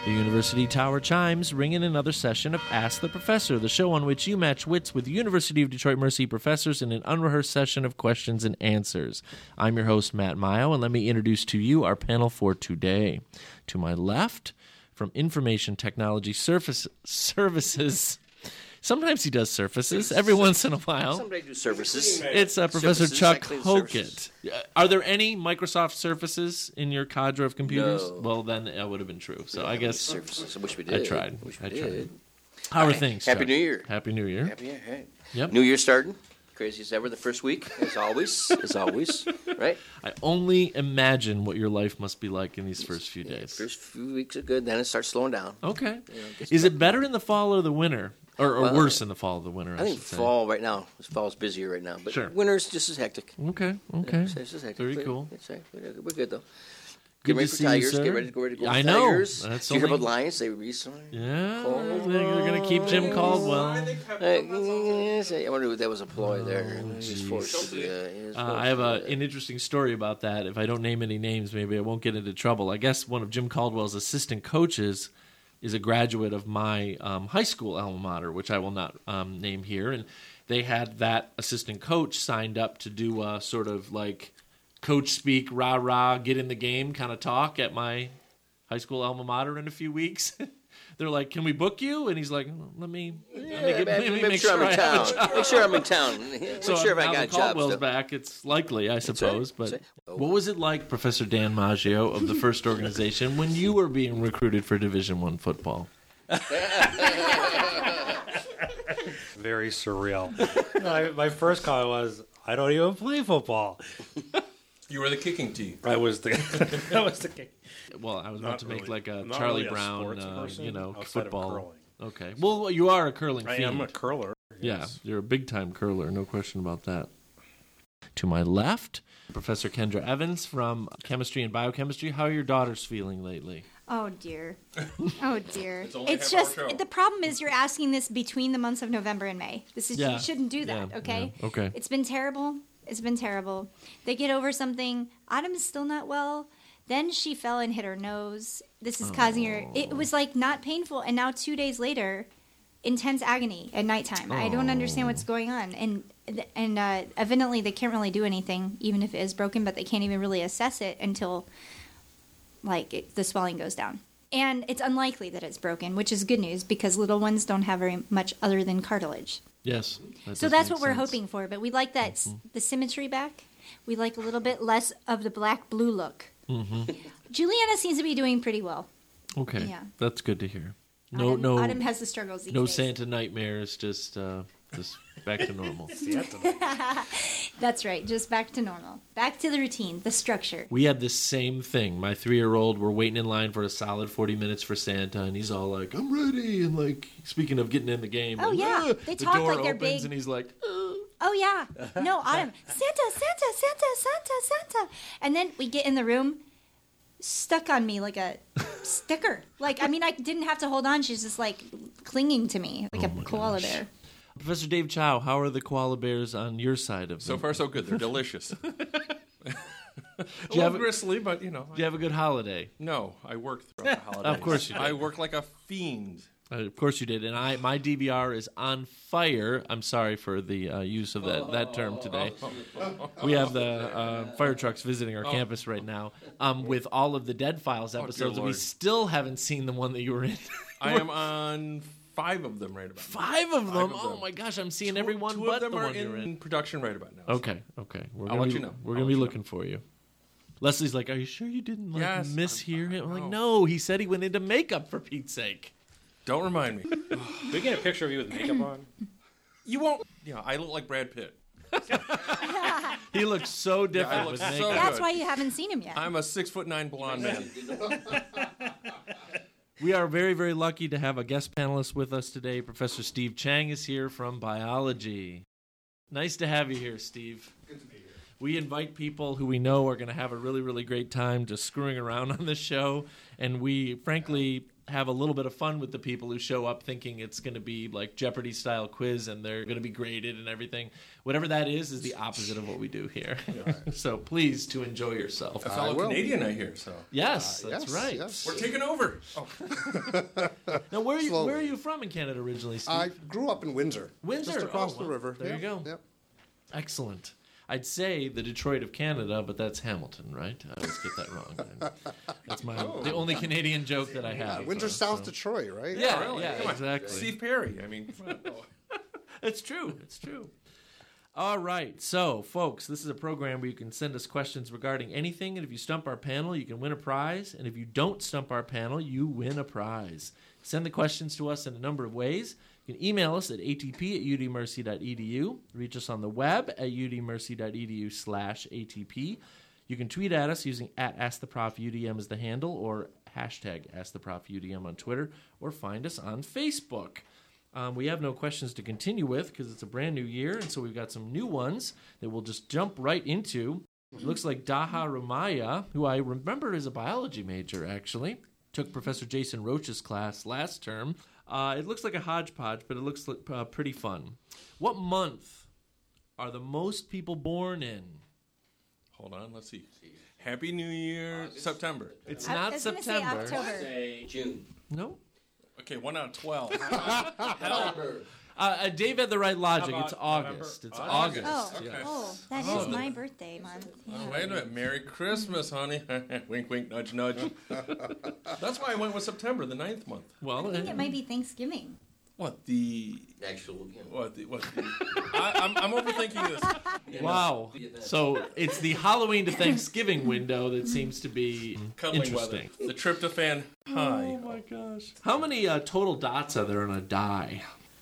The University Tower chimes ring in another session of Ask the Professor, the show on which you match wits with University of Detroit Mercy professors in an unrehearsed session of questions and answers. I'm your host, Matt Mayo, and let me introduce to you our panel for today. To my left, from Information Technology Services. Sometimes he does surfaces, every once in a while. Somebody do services. It's Professor Services, Chuck actually, Hokett. Are there any Microsoft Surfaces in your cadre of computers? No. Well, then that would have been true. So I guess Services. I wish we did. I tried. Wish we I did. tried. How are things, Happy Chuck? New Year. Happy New Year. Happy New Year. Hey. Yep. New Year starting. Crazy as ever the first week, as always. As always. Right? I only imagine what your life must be like in these first few days. First few weeks are good, then it starts slowing down. Okay. Gets Is it better in the fall or the winter? Or Well, worse in the fall or the winter, I think should say. fall right now. Fall's busier right now. But Sure. winter's just as hectic. Okay. It's just as hectic. Very But cool. We're good, though. Good Get ready to for see you, Tigers. sir. Get ready to go I with know. Tigers. That's Did you hear only- about Lions? They recently. Yeah, they're going to keep Jim Caldwell. I wonder if that was a ploy there. He was forced to, he was I have forced to an interesting story about that. If I don't name any names, maybe I won't get into trouble. I guess one of Jim Caldwell's assistant coaches is a graduate of my high school alma mater, which I will not name here. And they had that assistant coach signed up to do a sort of like coach speak, rah-rah, get in the game kind of talk at my high school alma mater in a few weeks. They're like, "Can we book you?" And he's like, "Let me make sure I'm in I have a town. job." Make sure I'm in town. Make So sure if now I got that a job Caldwell's still. back, it's likely, I suppose. right. But That's what was it like, Professor Dan Maggio of the First Organization, when you were being recruited for Division I football? Very surreal. My first comment was, I don't even play football. You were the kicking team. I was the kick. Well, I was about Not to make really. like a I'm not Charlie really a Brown, sports person outside of football. curling. Okay. Well, you are a curling I fiend. am a curler. Yeah, Yes. you're a big-time curler, no question about that. To my left, Professor Kendra Evans from Chemistry and Biochemistry. How are your daughters feeling lately? Oh dear. Oh dear. It's only a It's half-hour just show. the problem is you're asking this between the months of November and May. This is Yeah. you shouldn't do that, Yeah, okay? yeah, okay. It's been terrible. It's been terrible. They get over something. Autumn's still not well. Then she fell and hit her nose. This is causing her. It was like not painful, and now 2 days later, intense agony at nighttime. I don't understand what's going on, and evidently they can't really do anything, even if it is broken. But they can't even really assess it until the swelling goes down. And it's unlikely that it's broken, which is good news because little ones don't have very much other than cartilage. Yes. that So does that's make what we're sense. hoping for. But we like that the symmetry back. We like a little bit less of the black-blue look. Juliana seems to be doing pretty well. Okay, Yeah. that's good to hear. Autumn has the struggles these No days. Santa nightmares, just back to normal. That's right, just back to normal. Back to the routine, the structure. We had the same thing. My 3-year-old, we're waiting in line for a solid 40 minutes for Santa, and he's all like, "I'm ready." And like, speaking of getting in the game, Oh, like, yeah. "Ah." They the talk door like they're opens, big. and he's like, Oh, yeah. No, Autumn. Santa, Santa, Santa, Santa, Santa. And then we get in the room, stuck on me like a sticker. Like, I mean, I didn't have to hold on. She's just like clinging to me like a koala bear. Professor Dave Chow, how are the koala bears on your side of So them? far, so good. They're delicious. a you little have a- gristly, but you know. Do you have a good holiday? No, I worked throughout the holidays. Of course you did. I work like a fiend. Of course you did. And my DVR is on fire. I'm sorry for the use of that term today. We have the fire trucks visiting our campus right now with all of the Dead Files episodes. And we Lord. still haven't seen the one that you were in. I am on 5 of them right about now. 5 of them? of Oh them. my gosh, I'm seeing every one Two but of them the are one you're in. in production right about now. Okay. We're I'll gonna let be, you know. We're I'll gonna let be you know. looking for you. Leslie's like, "Are you sure you didn't Yes, mishear him?" I'm like, no. "No, he said he went into makeup for Pete's sake." Don't remind me. Did we get a picture of you with makeup on? You won't. Yeah, I look like Brad Pitt. He looks so different look with so makeup. That's good. why you haven't seen him yet. I'm a 6'9" blonde man. We are very, very lucky to have a guest panelist with us today. Professor Steve Chang is here from biology. Nice to have you here, Steve. Good to be here. We invite people who we know are going to have a really, really great time just screwing around on this show. And we, frankly, have a little bit of fun with the people who show up thinking it's going to be like Jeopardy style quiz and they're going to be graded and everything. Whatever that is the opposite of what we do here. So please to enjoy yourself. A fellow Canadian, I hear. So Yes, that's right. Yes. we're taking over. Oh, Now, where Slowly. are you from in Canada originally, Steve? I grew up in Windsor. Windsor? Just across Oh, the wow. river. There you go. Yep. Excellent. I'd say the Detroit of Canada, but that's Hamilton, right? I always get that wrong. That's the only Canadian joke that I have. Windsor, South Detroit, right? Yeah, really? yeah, Come on. exactly. Steve Perry. I mean, come on. Oh. It's true. It's true. All right. So, folks, this is a program where you can send us questions regarding anything. And if you stump our panel, you can win a prize. And if you don't stump our panel, you win a prize. Send the questions to us in a number of ways. You can email us at atp@udmercy.edu. Reach us on the web at udmercy.edu/atp. You can tweet at us using @AskTheProfUDM as the handle or hashtag AskTheProfUDM on Twitter, or find us on Facebook. We have no questions to continue with because it's a brand new year, and so we've got some new ones that we'll just jump right into. It looks like Daha Ramaya, who I remember is a biology major, actually, took Professor Jason Roach's class last term. It looks like a hodgepodge, but it looks like, pretty fun. What month are the most people born in? Hold on, let's see. Happy New Year, September. It's I not was gonna say September. October. Say June. No? Okay, 1 out of 12. September. Dave had the right logic. How It's about August. November? It's August. Oh, yes. oh, that is my birthday month. Yeah. Oh, wait a minute. Merry Christmas, honey. Wink, wink, nudge, nudge. That's why I went with September, the 9th month. Well, I think it might be Thanksgiving. What the? Actual. What the? I'm overthinking this. wow. So it's the Halloween to Thanksgiving window that seems to be Cuddling interesting. weather. The tryptophan high. Oh my gosh. How many total dots are there on a die?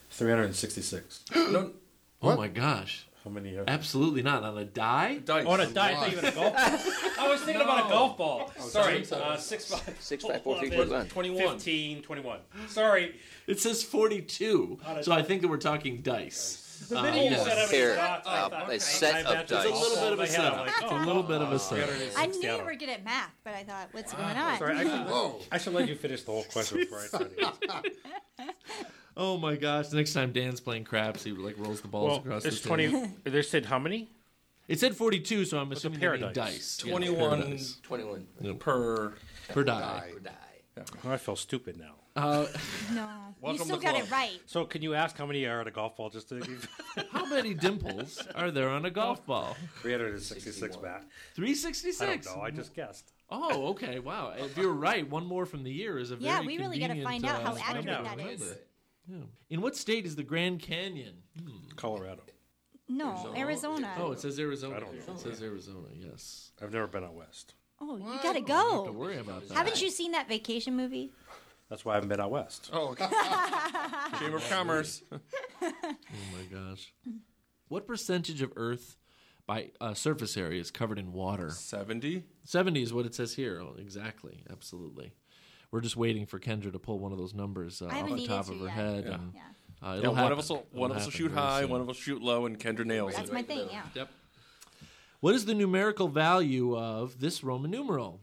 366. No, Oh my gosh. How many? Absolutely not. On a die? dice. Oh, on a die. I thought you meant a golf ball. I was thinking about a golf ball. Sorry. 6, 5, 4, 3, 2, 1. 21. 15, 21. Sorry. It says 42. So I think that we're talking dice. The minute you yes. said how many Here, dots, I thought, a set of bet dice. it's It's a little bit of a off my head. I'm setup. like, It's a little bit of a setup. 360 I knew you out. were good at math, but I thought, what's going on? Sorry, I should let you finish the whole question before I try to answer. Oh my gosh. Next time Dan's playing craps, he like rolls the balls Well, across there's the table. 20. They said how many? It said 42, so I'm assuming they mean paradise. dice. 21 paradise. 21. per. Per die. Or die. Oh, I feel stupid now. No, you Welcome still to got club. it right. So can you ask how many are at a golf ball just to give How many dimples are there on a golf ball? 366 back? 366. I don't know. I just guessed. Oh, okay. Wow. If you're right, one more from the year is a very Yeah, we really got to convenient, find out how thing accurate to that remember. is. Yeah. In what state is the Grand Canyon? Colorado. No, Arizona. Oh, it says Arizona. I don't here. know. It says Arizona, yes. I've never been out west. Oh, you got to Don't go. worry about that. Haven't you seen that vacation movie? That's why I haven't been out west. Oh, okay. Chamber of Commerce. Oh my gosh. What percentage of Earth by surface area is covered in water? 70. 70 is what it says here. Oh, exactly. Absolutely. We're just waiting for Kendra to pull one of those numbers off haven't the needed top to of her yet. head. Yeah. And, Yeah, Yeah, it'll one happen. of us will It'll shoot happen very high, soon. one of us shoot low, and Kendra nails that's it. my thing. Yeah. Yep. What is the numerical value of this Roman numeral?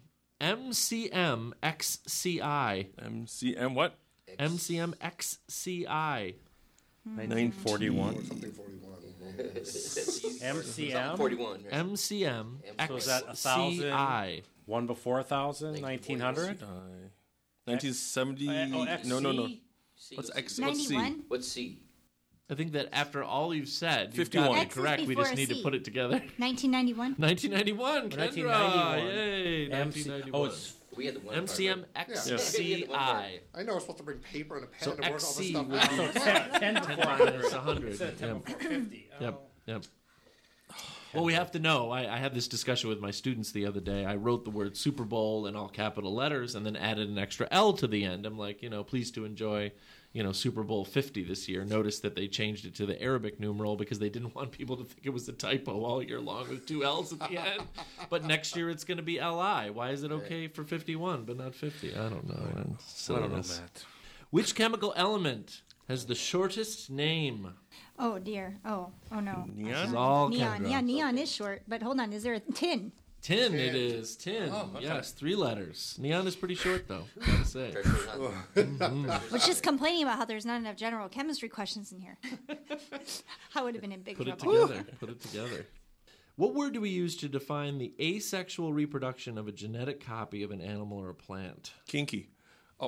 MCMXCI. MCM what? MCMXCI. 1941. Something 41. MCM. 41. Right? MCMXCI. So is that 1,000? One before 1,000? 1900? 1970. XC? No. C. What's X? What's C? 91? What's C? I think that after all you've said, you've 51. got it X is correct. We before just a need to C. put it together. 1991. 1991. Kendra. 1991. Yay. 1991. Oh, it's We had the one. MCMXCI. I know I was supposed to bring paper and a pen So to work all this XC stuff would out. be 10 before 10 minus 100. Instead of 10 Yep. before 50. Oh. Yep. Well, we have to know. I had this discussion with my students the other day. I wrote the word Super Bowl in all capital letters and then added an extra L to the end. I'm like, pleased to enjoy, Super Bowl 50 this year. Notice that they changed it to the Arabic numeral because they didn't want people to think it was a typo all year long with 2 L's at the end. But next year it's going to be LI. Why is it okay for 51 but not 50? I don't know. I don't know, Silliness. Matt. Which chemical element has the shortest name? Oh dear. Oh no. This is Neon? all Neon. Kendra. Yeah, neon is short. But hold on. Is there a tin? Tin, it is. Tin. Oh, okay. Yes, 3 letters. Neon is pretty short, though, gotta say. Was just complaining about how there's not enough general chemistry questions in here. I would have been in big Put it trouble. together. Put it together. What word do we use to define the asexual reproduction of a genetic copy of an animal or a plant? Kinky. Oh,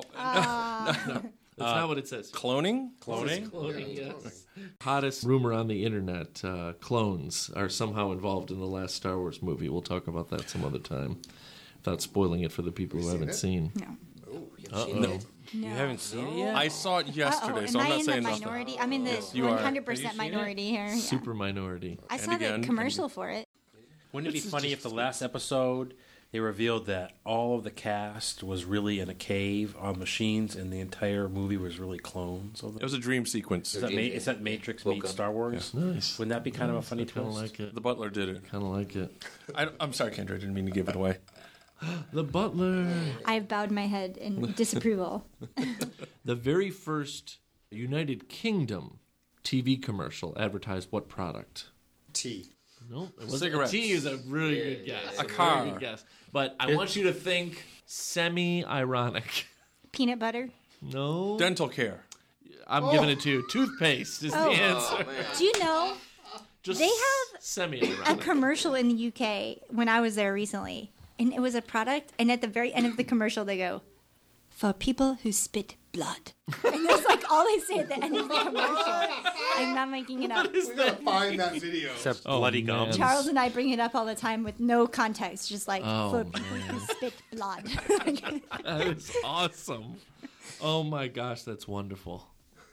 That's not what it says. cloning? Cloning, yes. Hottest rumor on the internet, clones are somehow involved in the last Star Wars movie. We'll talk about that some other time, without spoiling it for the people who haven't seen. No. Uh-oh. You haven't seen it yet? I saw it yesterday, Am so I'm I not in saying the nothing. minority? I'm in the Yes, you are. 100% minority here. Yeah. Super minority. I And saw again, the commercial for it. Wouldn't it be funny if the last episode they revealed that all of the cast was really in a cave on machines and the entire movie was really clones? It was a dream sequence. Is that Matrix meets Star Wars? Nice. Wouldn't that be kind of a funny Kind of twist? like it. The butler did it. Kind of like it. I'm sorry, Kendra. I didn't mean to give it away. The Butler. I've bowed my head in disapproval. The very first United Kingdom TV commercial advertised what product? Tea. No, it wasn't. Cigarettes. Tea is a really good guess. A car. Very good guess. But I want you to think semi-ironic. Peanut butter. No. Dental care. I'm giving it to you. Toothpaste is the answer. Do you know Just They have a semi-ironic. commercial in the UK when I was there recently? And it was a product, and at the very end of the commercial, they go, "For people who spit blood." And that's like all they say at the end of the commercial. I'm not making it up. We gotta find that video. Except Oh, bloody man. gums. Charles and I bring it up all the time with no context, just like, Oh, for people who spit blood. That is awesome. Oh my gosh, that's wonderful.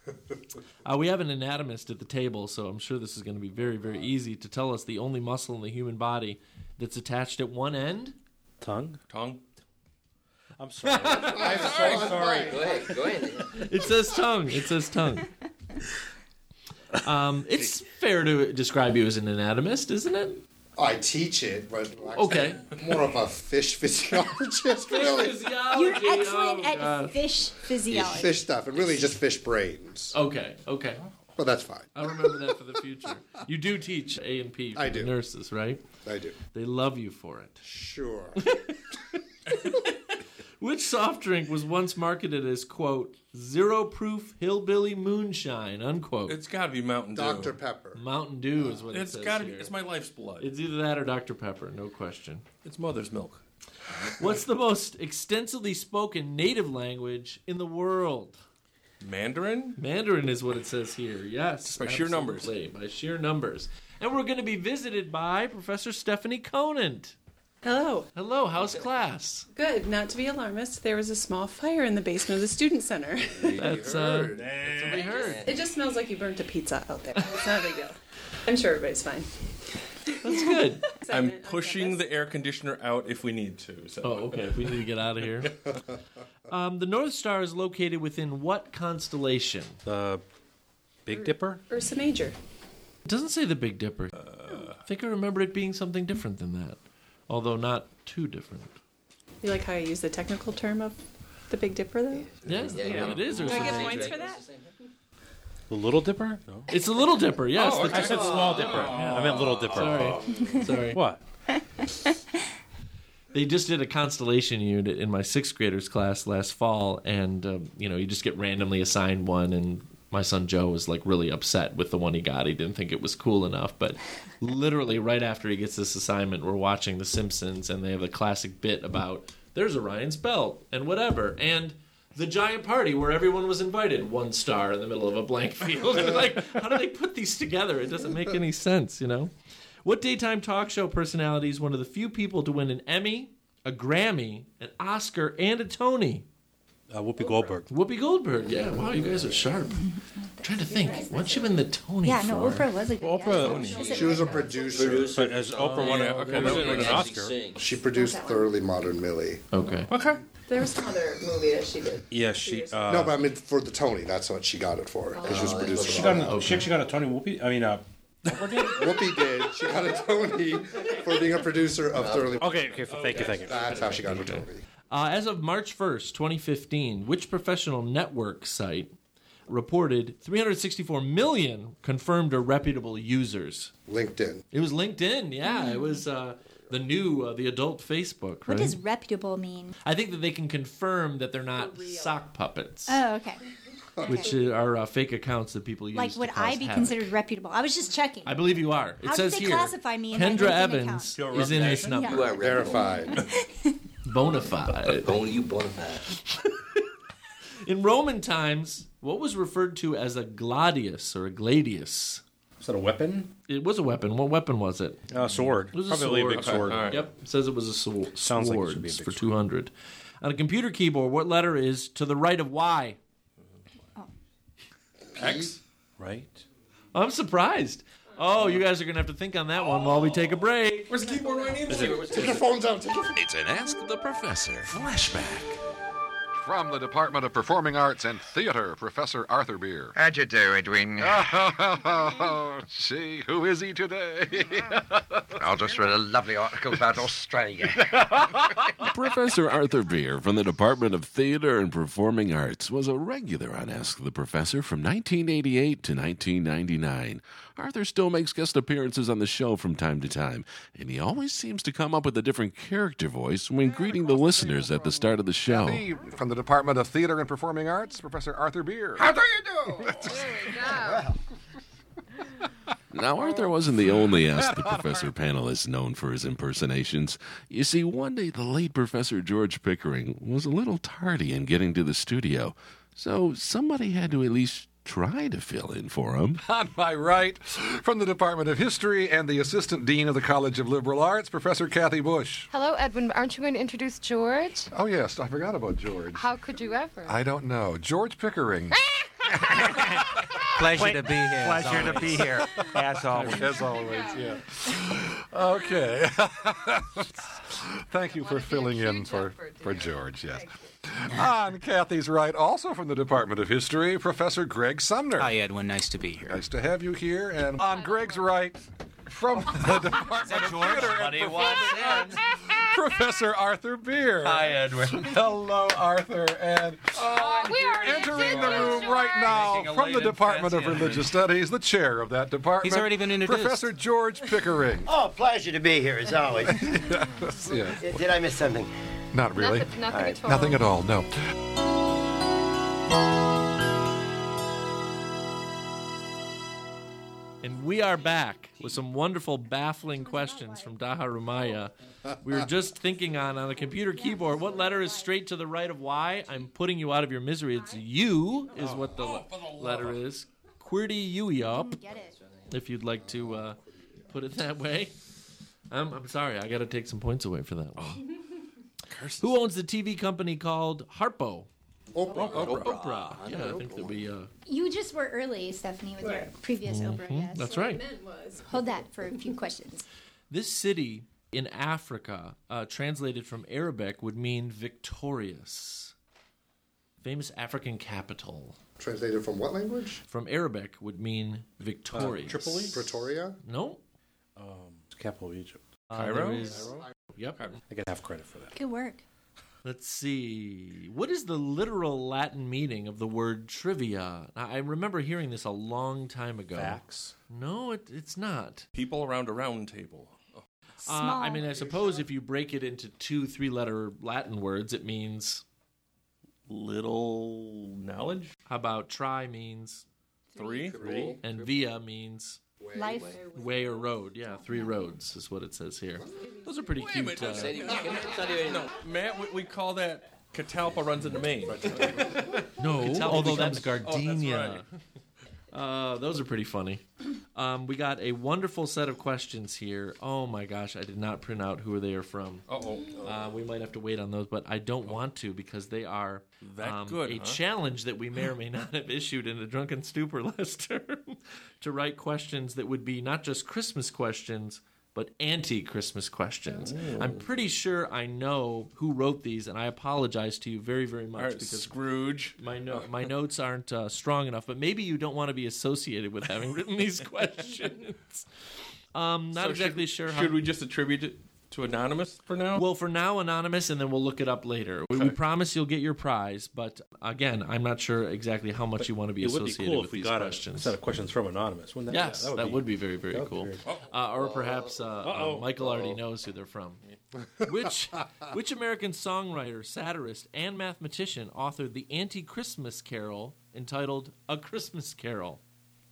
We have an anatomist at the table, so I'm sure this is going to be very, very easy to tell us the only muscle in the human body that's attached at one end. Tongue? Tongue. I'm sorry. I'm so sorry. Go ahead. It says tongue. It says tongue. It's fair to describe you as an anatomist, isn't it? I teach it, but actually Okay. more of a fish physiologist, really. You're excellent at fish physiology. Fish stuff, and really just fish brains. Okay. But that's fine. I'll remember that for the future. You do teach A&P for I the do. nurses, right? I do. They love you for it. Sure. Which soft drink was once marketed as, quote, zero-proof hillbilly moonshine, unquote? It's got to be Mountain Dew. Dr. Pepper. Mountain Dew is what it It's says got to be. here. It's my life's blood. It's either that or Dr. Pepper, no question. It's mother's milk. What's the most extensively spoken native language in the world? Mandarin. Mandarin is what it says here. Yes. By sheer numbers. absolutely, by sheer numbers. And we're going to be visited by Professor Stephanie Conant. Hello. Hello, how's class? Good. Not to be alarmist, there was a small fire in the basement of the student center. That's what we heard. It just smells like you burnt a pizza out there. It's not a big deal. I'm sure everybody's fine. That's good. I'm Excitement on pushing campus. the air conditioner out if we need to. So. Oh, okay. If we need to get out of here. The North Star is located within what constellation? The Big Dipper? Ursa Major. It doesn't say the Big Dipper. I think I remember it being something different than that, although not too different. You like how I use the technical term of the Big Dipper, though? Yes, Yeah. it is. Do I Ursa get Major. points for that? The Little Dipper? No. It's a Little Dipper, yes. Oh, the I said Small Dipper. I meant Little Dipper. Sorry. Sorry. What? They just did a constellation unit in my 6th graders class last fall, and you just get randomly assigned one, and my son Joe was like really upset with the one he got. He didn't think it was cool enough, but literally right after he gets this assignment, we're watching The Simpsons, and they have a classic bit about there's Orion's belt and whatever, and the giant party where everyone was invited, 1 star in the middle of a blank field. Like, how do they put these together? It doesn't make any sense, What daytime talk show personality is one of the few people to win an Emmy, a Grammy, an Oscar, and a Tony? Whoopi Goldberg. Whoopi Goldberg. Yeah, wow, you guys are sharp. I'm trying to think. What'd she win the Tony Yeah, for? no, Oprah was a good guess. She was a producer. But as Oprah won yeah, okay, an that was Oscar. She produced Thoroughly Modern Millie. Okay. Okay. There was some other movie that she did. Yeah, she. No, but I mean for the Tony, that's what she got it for. Because she was a producer. She got a Tony Whoopi. I mean, Oprah did? Whoopi did. She got a Tony for being a producer of Thoroughly. Okay. Thank you. That's how she got her Tony. As of March 1st, 2015, which professional network site reported 364 million confirmed or reputable users? LinkedIn. It was LinkedIn, yeah. It was the adult Facebook, right? What does reputable mean? I think that they can confirm that they're not sock puppets, Oh, okay. which are fake accounts that people use. Like, to would cause I be havoc. considered reputable? I was just checking. I believe you are. It How says did they here. classify me in my Kendra LinkedIn Evans account? is in this number. You are Verified. Bona fide. You bona fide. In Roman times, what was referred to as a gladius or a gladius? Is that a weapon? It was a weapon. What weapon was it? Sword. It was a Probably sword. a big sword. All right. Yep, it says it was a sword. Sounds like it should Swords be a big for sword. 200. On a computer keyboard, what letter is to the right of Y? X? Right? I'm surprised. Oh, you guys are going to have to think on that one while we take a break. Where's the keyboard right next to it? Take your phones out. It's an Ask the Professor flashback. From the Department of Performing Arts and Theater, Professor Arthur Beer. How'd you do, Edwin? Oh, gee, who is he today? I just read a lovely article about Australia. Professor Arthur Beer from the Department of Theater and Performing Arts was a regular on Ask the Professor from 1988 to 1999. Arthur still makes guest appearances on the show from time to time, and he always seems to come up with a different character voice when greeting the listeners at the start of the show. Kathy, from the Department of Theater and Performing Arts, Professor Arthur Beer. How do you do? Now, Arthur wasn't the only Ask the Professor panelist known for his impersonations. You see, one day the late Professor George Pickering was a little tardy in getting to the studio, so somebody had to at least try to fill in for him. On my right, from the Department of History and the Assistant Dean of the College of Liberal Arts, Professor Kathy Bush. Hello, Edwin. Aren't you going to introduce George? Oh, yes, I forgot about George. How could you ever? I don't know. George Pickering. Pleasure to be here. Pleasure to be here, as always. As always, yeah. Okay. Thank you for filling in for George, yes. On Kathy's right, also from the Department of History, Professor Greg Sumner. Hi, Edwin. Nice to be here. Nice to have you here. And on Greg's right, from the Department of Theater and Performing Arts, Professor Arthur Beer. Hi, Edwin. Hello, Arthur. And entering the room right now from the Department of Religious Studies, the chair of that department. He's already been introduced. Professor George Pickering. Oh, pleasure to be here, as always. Yes. Did I miss something? Not really. Nothing at all. Nothing at all, no. And we are back with some wonderful, baffling questions from Daha Rumaya. We were just thinking on a computer keyboard, what letter is straight to the right of Y? I'm putting you out of your misery. It's U is what the letter is. Quirty Uiop, Get it. if you'd like to put it that way. I'm sorry, I got to take some points away for that one. Who owns the TV company called Harpo? Oprah. Yeah, I think that we... You just were early, Stephanie, with your previous Oprah guest. That's right. Hold that for a few questions. This city in Africa, translated from Arabic, would mean victorious. Famous African capital. Translated from what language? From Arabic would mean victorious. Tripoli? Pretoria? No. It's the capital of Egypt. There is- Yep. I get half credit for that. Good work. Let's see. What is the literal Latin meaning of the word trivia? I remember hearing this a long time ago. Facts. No, it's not. People around a round table. Oh. Small. I mean, I suppose if you break it into 2 3-letter Latin words, it means... Little knowledge? How about tri means... 3? And via means... Life. Way or road. Yeah, 3 roads is what it says here. Those are pretty cute. No, Matt, we call that Catalpa runs into Maine. No, although that's Oh, gardenia. that's Those are pretty funny. We got a wonderful set of questions here. Oh my gosh, I did not print out who they are from. We might have to wait on those, but I don't want to because they are That good, a huh? challenge that we may or may not have issued in a Drunken Stupor Lester to write questions that would be not just Christmas questions, but anti-Christmas questions. I'm pretty sure I know who wrote these, and I apologize to you very, very much All right, because Scrooge. my notes aren't strong enough. But maybe you don't want to be associated with having written these questions. Not So exactly sure how. Should we just attribute it So anonymous for now? Well, for now, anonymous, and then we'll look it up later. We promise you'll get your prize, but again, I'm not sure exactly how much you want to be associated It would be cool with if we these got questions. a set of questions from anonymous. Wouldn't that? Yes, yeah, that would be very, very cool. Or perhaps Uh-oh. Michael already knows who they're from. Which American songwriter, satirist, and mathematician authored the anti-Christmas carol entitled A Christmas Carol?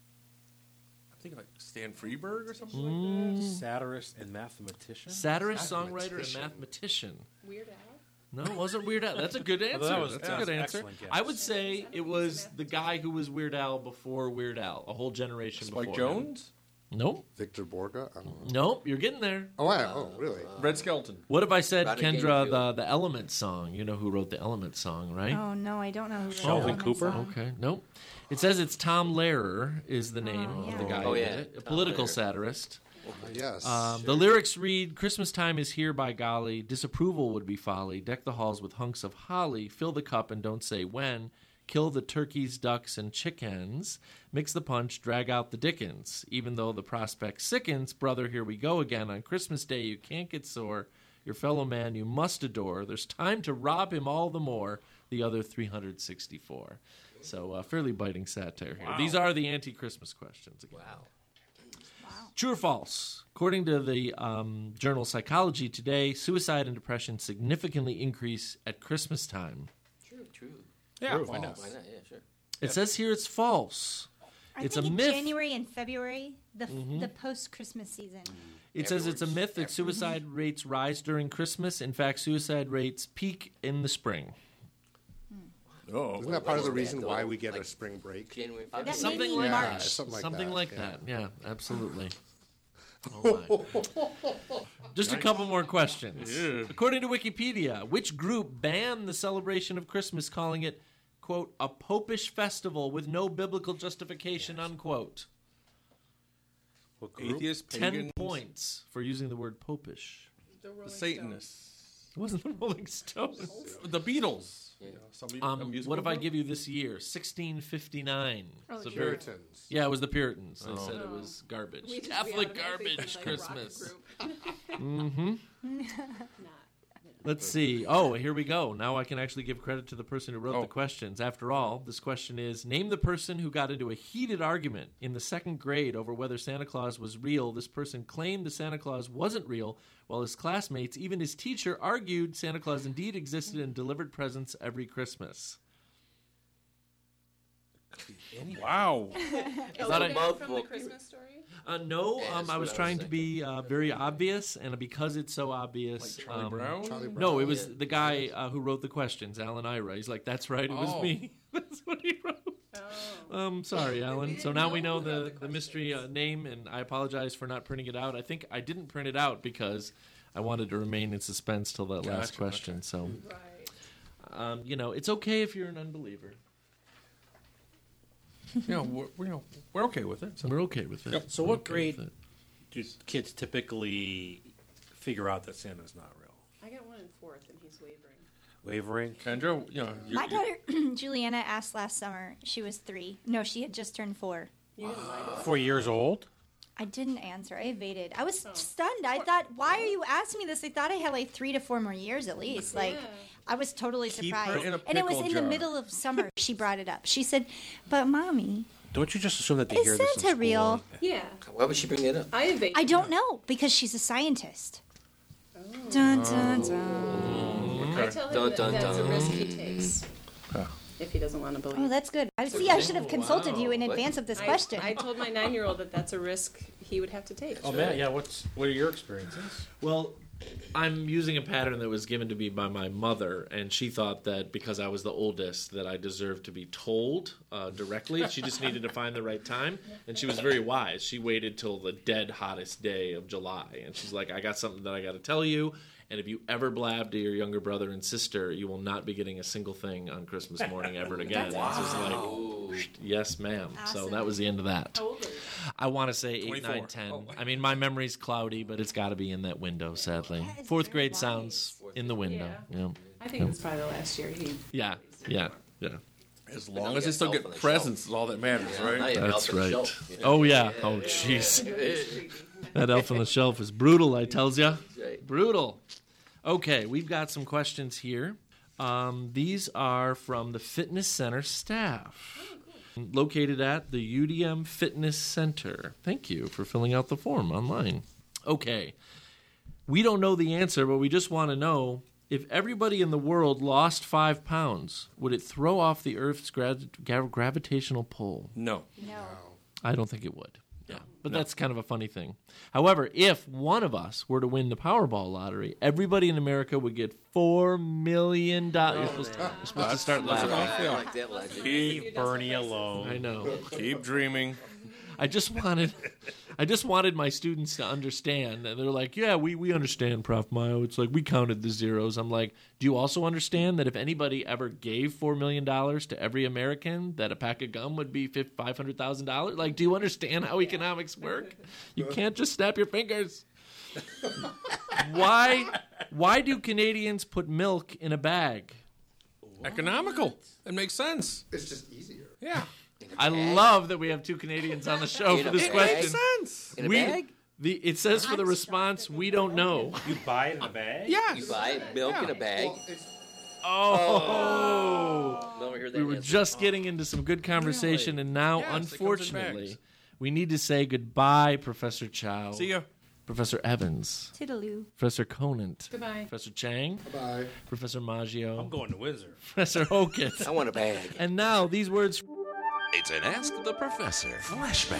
I think like Stan Freberg or something like that. Satirist and mathematician. Satirist, songwriter, and mathematician. Weird Al? No, it wasn't Weird Al. That's a good answer. That was That's a good an answer. excellent guess. I would say it was the guy who was Weird Al before Weird Al, a whole generation Spike before. Jones? Nope. Victor Borga? I don't know. Nope, you're getting there. Oh, wow. Oh, really? Red Skelton. What if I said, Rodney Kendra, Dangerfield. the Element song? You know who wrote the Element song, right? Oh no, I don't know who wrote Sheldon that Cooper? song. Okay, nope. It says it's Tom Lehrer is the name of the guy Oh, who yeah. did it. A Tom political Lehrer. satirist. Yes. The lyrics read, Christmas time is here by golly, disapproval would be folly, deck the halls with hunks of holly, fill the cup and don't say when, kill the turkeys, ducks, and chickens, mix the punch, drag out the dickens. Even though the prospect sickens, brother, here we go again. On Christmas Day you can't get sore, your fellow man you must adore. There's time to rob him all the more, the other 364. So fairly biting satire here. These are the anti-Christmas questions again. Wow. True or false? According to the journal Psychology Today, suicide and depression significantly increase at Christmas time. True. Yeah, Why not? Why not? Yeah, sure. It says here it's false. I It's think a in myth. January and February, the post-Christmas season. It says it's a myth that suicide rates rise during Christmas. In fact, suicide rates peak in the spring. Oh, Isn't that part of the Wasn't that, reason though? why we get Like a spring break? January, That February. may Something be like March. that. Something like that. Yeah, absolutely. Oh my. Just a couple more questions. According to Wikipedia, which group banned the celebration of Christmas, calling it, quote, a popish festival with no biblical justification, unquote? What group? Atheist, 10 pagans, points for using the word popish. the Satanists, It wasn't the Rolling Stones. the Beatles. You know, somebody, a musical What if I group? give you this year? 1659. Oh, It's a sure. very- Puritans. Yeah, it was the Puritans. They said it was garbage. We just- we Catholic automatically garbage think, like, rock Christmas. group. Let's see. Oh, here we go. Now I can actually give credit to the person who wrote Oh. the questions. After all, this question is, name the person who got into a heated argument in the second grade over whether Santa Claus was real. This person claimed the Santa Claus wasn't real, while his classmates, even his teacher, argued Santa Claus indeed existed and delivered presents every Christmas. Wow. Thought I- Elizabeth from the Christmas Story? No, That's I was what I trying was to be very obvious, and because it's so obvious, Like Charlie Brown? Charlie Brown. no, it was Yeah. the guy who wrote the questions, Alan Ira. He's like, "That's right, it was Oh. me." That's what he wrote. Oh. Sorry, Alan. So now we know the mystery name, and I apologize for not printing it out. I think I didn't print it out because I wanted to remain in suspense till that last Gotcha, question. So, Right. it's okay if you're an unbeliever. We're okay with it. So. We're okay with it. So We're what okay grade with it. do kids typically figure out that Santa's not real? I got one in fourth, and he's wavering. Wavering? Kendra, My daughter Juliana asked last summer. She was 3. No, she had just turned 4. You didn't like it? 4 years old? I didn't answer. I evaded. I was stunned. I thought, why are you asking me this? I thought I had like 3 to 4 more years at least. Like, Yeah. I was totally Keep her surprised. in a And it was pickle in the jar. middle of summer. She brought it up. She said, "But mommy, Don't you just assume that they Is hear this in Santa school? real? Yeah. Why would she bring it up? I evaded. I don't know because she's a scientist." Dun, dun, dun. I tell him Dun, that dun, that's a dun. risk he takes if he doesn't want to believe. Oh, that's good. I see. I should have consulted you in Wow. advance of this I- question. I told my 9-year-old that that's a risk he would have to take. Oh, man, yeah, what are your experiences? Well, I'm using a pattern that was given to me by my mother, and she thought that because I was the oldest that I deserved to be told directly. She just needed to find the right time, and she was very wise. She waited till the dead hottest day of July, and she's like, I got something that I got to tell you, and if you ever blab to your younger brother and sister, you will not be getting a single thing on Christmas morning ever again. It's just like, yes, ma'am. So Awesome. that was the end of that. How old are you? I want to say 8, 24. 9, 10. Oh. I mean, my memory's cloudy, but it's got to be in that window, sadly. That is 4th very grade wise. sounds in the window. Yeah. I think it's probably the last year he. Yeah. As long as they still get presents is all that matters, right? That's right. Oh, yeah. Oh, jeez. That elf on the shelf is brutal, I tells ya. Brutal. Okay, we've got some questions here. These are from the Fitness Center staff. Located at the UDM Fitness Center. Thank you for filling out the form online. Okay. We don't know the answer, but we just want to know, if everybody in the world lost 5 pounds, would it throw off the Earth's gravitational pull? No. I don't think it would. Yeah, but that's kind of a funny thing. However, if one of us were to win the Powerball lottery, everybody in America would get $4 million. You're supposed to start laughing. I like that legend. Leave Bernie alone. I know. Keep dreaming. I just wanted my students to understand. And they're like, yeah, we understand, Prof. Mayo. It's like we counted the zeros. I'm like, do you also understand that if anybody ever gave $4 million to every American, that a pack of gum would be $500,000? Like, do you understand how economics work? You can't just snap your fingers. Why do Canadians put milk in a bag? Economical. It makes sense. It's just easier. Yeah. I love that we have 2 Canadians on the show for this question. In a bag? It says for the response, we don't know. You buy it in a bag? Yes. You buy milk in a bag. Oh. We were just getting into some good conversation, and now, Yes, it comes in unfortunately, bags. we need to say goodbye, Professor Chow. See ya. Professor Evans. Toodaloo. Professor Conant. Goodbye. Professor Chang. Bye. Professor Maggio. I'm going to Windsor. Professor Hokett. I want a bag. And now, these words. It's an Ask the Professor flashback.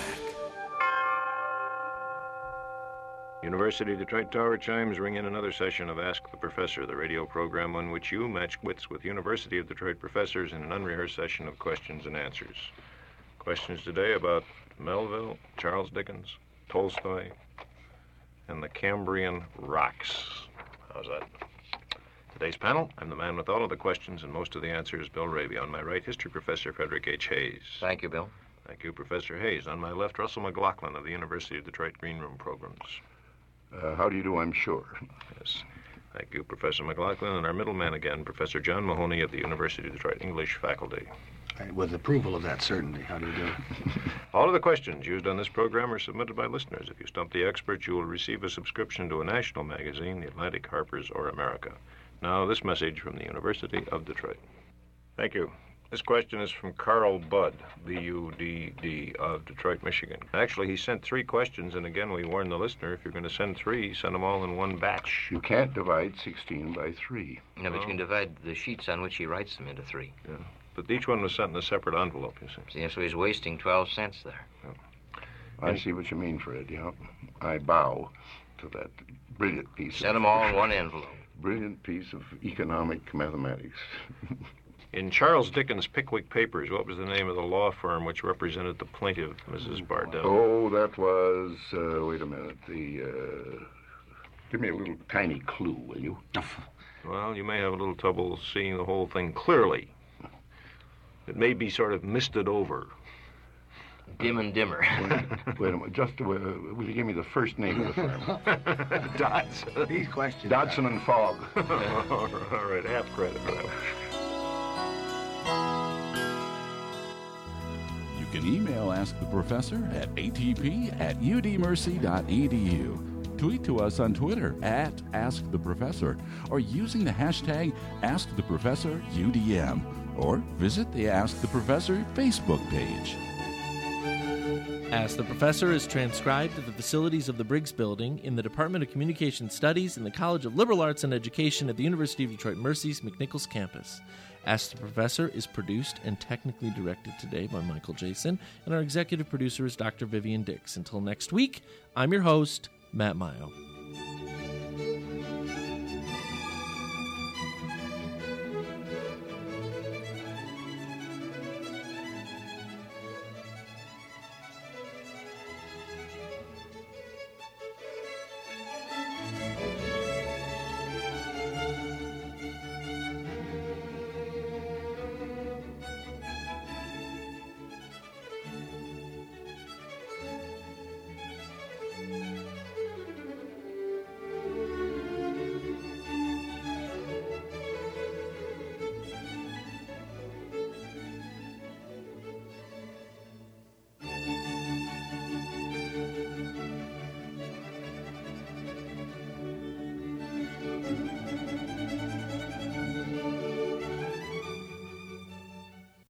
University of Detroit Tower chimes ring in another session of Ask the Professor, the radio program on which you match wits with University of Detroit professors in an unrehearsed session of questions and answers. Questions today about Melville, Charles Dickens, Tolstoy, and the Cambrian rocks. How's that? Today's panel, I'm the man with all of the questions and most of the answers, Bill Raby. On my right, history professor Frederick H. Hayes. Thank you, Bill. Thank you, Professor Hayes. On my left, Russell McLaughlin of the University of Detroit Green Room Programs. How do you do, I'm sure. Yes. Thank you, Professor McLaughlin. And our middleman again, Professor John Mahoney of the University of Detroit English Faculty. With approval of that, certainly. How do you do? All of the questions used on this program are submitted by listeners. If you stump the experts, you will receive a subscription to a national magazine, The Atlantic, Harper's, or America. Now, this message from the University of Detroit. Thank you. This question is from Carl Budd, B-U-D-D, of Detroit, Michigan. Actually, he sent 3 questions, and again, we warn the listener, if you're going to send 3, send them all in one batch. You can't divide 16 by 3. No, but you can divide the sheets on which he writes them into 3. Yeah, but each one was sent in a separate envelope, you see. See, so he's wasting 12 cents there. Yeah. I see what you mean, Fred, yeah. I bow to that brilliant piece. Send them all in one envelope. Brilliant piece of economic mathematics. In Charles Dickens' Pickwick Papers, what was the name of the law firm which represented the plaintiff, Mrs. Bardell? Oh, that was, wait a minute, give me a little tiny clue, will you? Well, you may have a little trouble seeing the whole thing clearly. It may be sort of misted over. Dim and dimmer. Wait a minute, just, will you give me the first name of the firm? Dodson. These questions. Dodson and Fogg. All right, half credit for that one. You can email Ask the Professor at atp@udmercy.edu. Tweet to us on Twitter at Ask the Professor or using the hashtag AskTheProfessorUDM, or visit the Ask the Professor Facebook page. Ask the Professor is transcribed at the facilities of the Briggs Building in the Department of Communication Studies in the College of Liberal Arts and Education at the University of Detroit Mercy's McNichols campus. Ask the Professor is produced and technically directed today by Michael Jason, and our executive producer is Dr. Vivian Dix. Until next week, I'm your host, Matt Mayo.